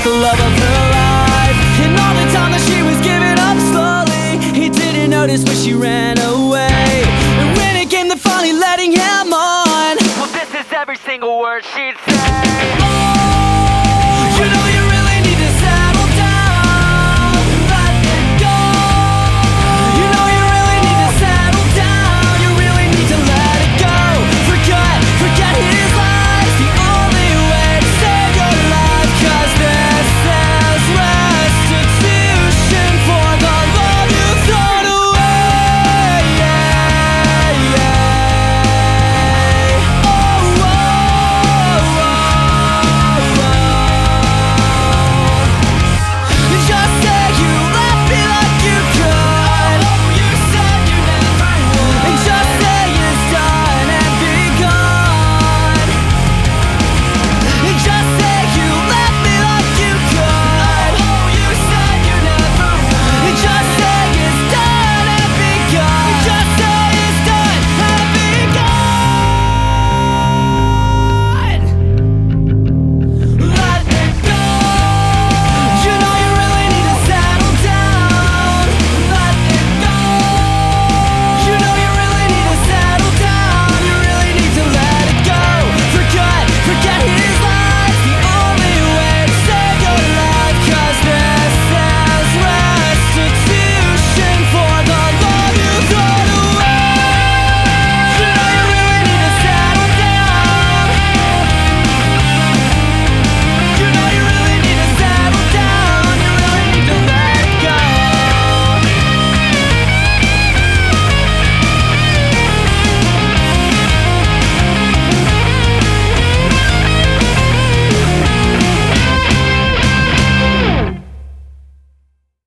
the love of her life. And all the time that she was giving up slowly, he didn't notice when she ran away. And when it came to finally letting him on, well, this is every single word she'd say.